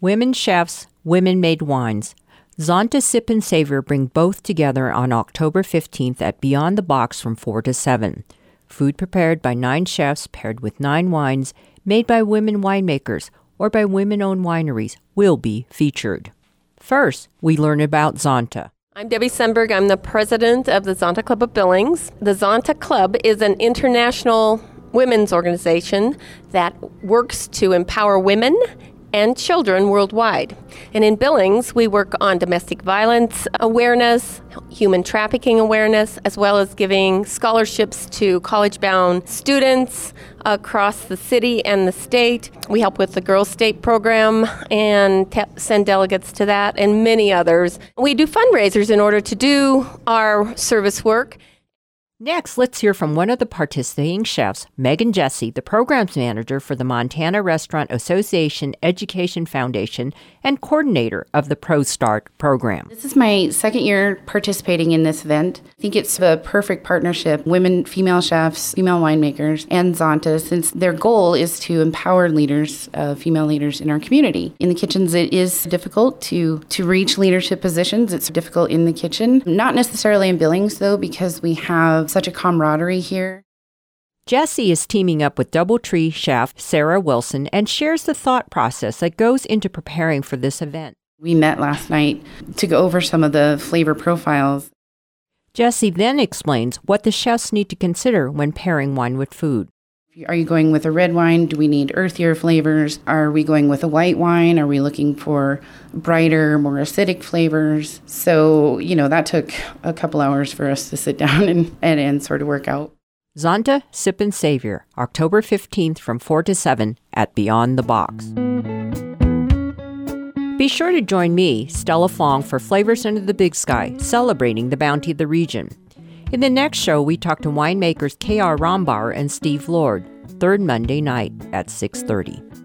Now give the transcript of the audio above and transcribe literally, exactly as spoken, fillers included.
Women chefs, women-made wines. Zonta Sip and Savor bring both together on October fifteenth at Beyond the Box from four to seven. Food prepared by nine chefs paired with nine wines made by women winemakers or by women-owned wineries will be featured. First, we learn about Zonta. I'm Debbie Sundberg. I'm the president of the Zonta Club of Billings. The Zonta Club is an international women's organization that works to empower women and children worldwide. And in Billings, we work on domestic violence awareness, human trafficking awareness, as well as giving scholarships to college-bound students across the city and the state. We help with the Girls State program and te- send delegates to that and many others. We do fundraisers in order to do our service work. Next, let's hear from one of the participating chefs, Megan Jesse, the programs manager for the Montana Restaurant Association Education Foundation and coordinator of the ProStart program. This is my second year participating in this event. I think it's the perfect partnership, women, female chefs, female winemakers, and Zonta, since their goal is to empower leaders, uh, female leaders in our community. In the kitchens, it is difficult to, to reach leadership positions. It's difficult in the kitchen. Not necessarily in Billings, though, because we have such a camaraderie here. Jessie is teaming up with DoubleTree chef Sarah Wilson and shares the thought process that goes into preparing for this event. We met last night to go over some of the flavor profiles. Jessie then explains what the chefs need to consider when pairing wine with food. Are you going with a red wine? Do we need earthier flavors? Are we going with a white wine? Are we looking for brighter, more acidic flavors? So, you know, that took a couple hours for us to sit down and, and, and sort of work out. Zonta Sip and Savor, October fifteenth from four to seven at Beyond the Box. Be sure to join me, Stella Fong, for Flavors Under the Big Sky, celebrating the bounty of the region. In the next show, we talk to winemakers K R Rombar and Steve Lord, third Monday night at six thirty.